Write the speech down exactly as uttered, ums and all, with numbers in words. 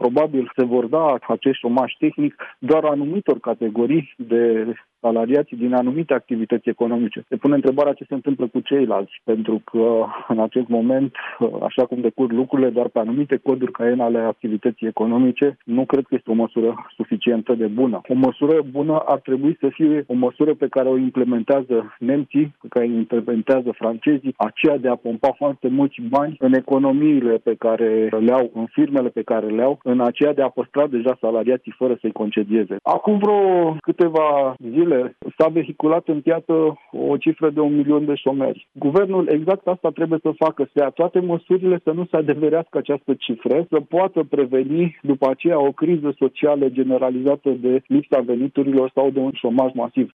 probabil se vor da acești șomaj tehnic doar anumitor categorii de salariații din anumite activități economice. Se pune întrebarea ce se întâmplă cu ceilalți, pentru că în acest moment, așa cum decurg lucrurile, doar pe anumite coduri caiene ale activității economice, nu cred că este o măsură suficientă de bună. O măsură bună ar trebui să fie o măsură pe care o implementează nemții, pe care o implementează francezii, aceea de a pompa foarte mulți bani în economiile pe care le au, în firmele pe care le au, în aceea de a păstra deja salariații fără să-i concedieze. Acum vreo câteva zile s-a vehiculat în piață o cifră de un milion de șomeri. Guvernul exact asta trebuie să facă, să ia toate măsurile să nu se adeverească această cifră, să poată preveni după aceea o criză socială generalizată de lipsa veniturilor sau de un șomaj masiv.